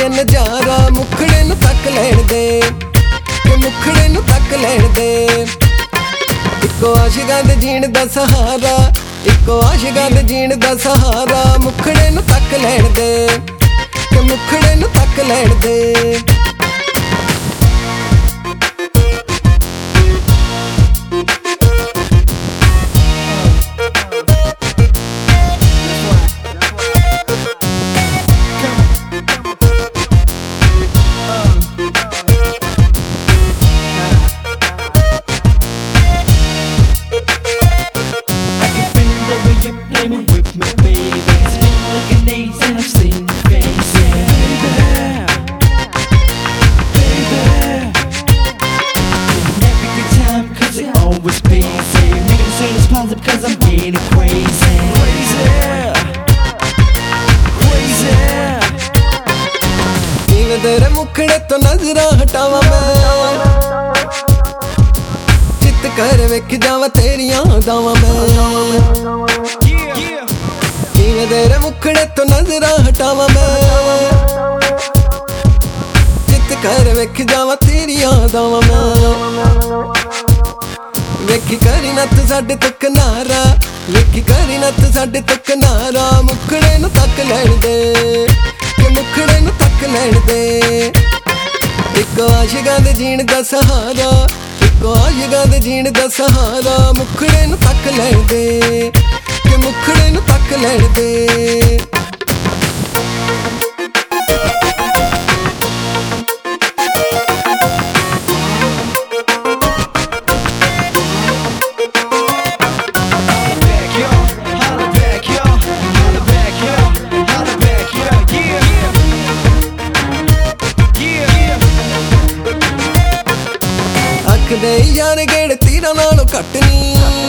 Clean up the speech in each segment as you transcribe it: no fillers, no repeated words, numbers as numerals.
सोहणिया नजारा मुखड़े नूं तक लैण दे कि मुखड़े नूं तक लैण दे। इको आशिकां दे जीण दा सहारा, इको आशिकां दे जीण दा सहारा मुखड़े नूं तक लैण दे कि मुखड़े नूं तक लैण दे। Cause I'm getting crazy, किवें तेरे मुखड़े तो नजरां हटावां मैं, चित कर वेख जावां तेरियां अदावां मैं। किवें तेरे मुखड़े तो नजरां हटावां मैं, चित कर वेख जावां तेरियां अदावां मैं। वेखी करी नत साडे तो किनारा, वेखी करी नत साडे तो किनारा मुखड़े नूं तक लैण दे कि मुखड़े नूं तक लैण दे। इको आशिकां दे जीण दा सहारा, इको आशिकां दे जीण दा सहारा मुखड़े नूं तक लैण दे कि मुखड़े नूं तक लैण दे। दे यार गेड़ तीरां नालों घट नी,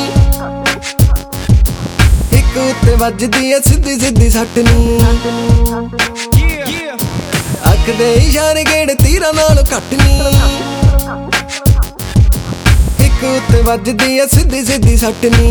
इक उत्ते वजदी ऐ सिद्धी सिद्धी सट नी। अख दे यार गेड़ तीरां नालों घट नी, इक उत्ते वजदी ऐ सिद्धी सिद्धी सट नी।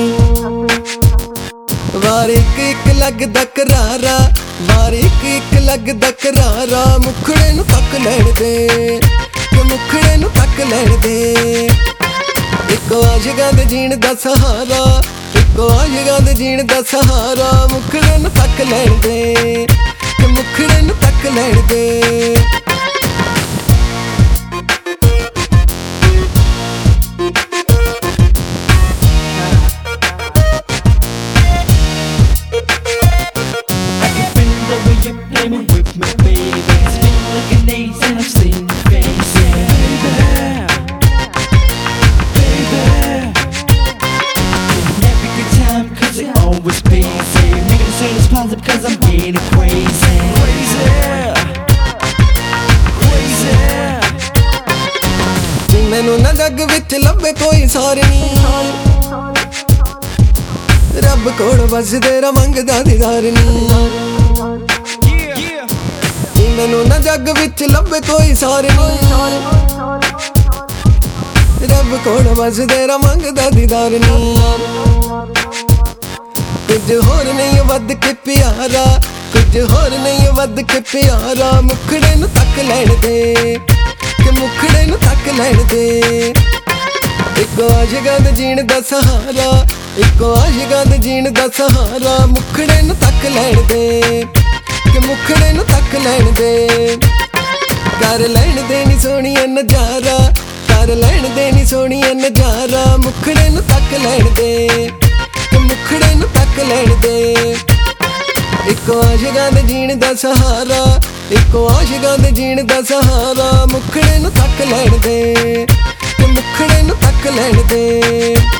वार इक इक लगदा करारा, वार इक इक लगदा करारा मुखड़े नूं तक लैण दे कि मुखड़े नूं तक लैण दे। इको आशिकां दे जीण दा सहारा, इको आशिकां दे जीण दा सहारा मुखड़े नूं तक लैण दे कि मुखड़े नूं तक लैण दे। Cause I'm getting crazy, मैनू ना जग विच लभे कोई सारनी, रब कोल बस तेरा मंगदा दीदार नी। मैनू ना जग विच लभे कोई सारनी, रब कोल बस तेरा मंगदा दीदार नी। कुछ होर नहीं वध के प्यारा, कुछ होर नहीं वध के प्यारा मुखड़े नूं तक लैण दे कि मुखड़े नूं तक लैण दे। इको आशिकां दे जीण दा सहारा, इको आशिकां दे जीण दा सहारा मुखड़े नूं तक लैण दे कि मुखड़े नूं तक लैण दे। कर लैण दे नी सोहणिया नजारा, कर लैण दे नी सोहणिया नजारा मुखड़े नूं तक लैण दे कि मुखड़े नूं तक लैण दे। इको आशिकां दे जीण दा सहारा, इको आशिकां दे जीण दा सहारा मुखड़े नूं तक लैण दे कि मुखड़े नूं तक लैण दे।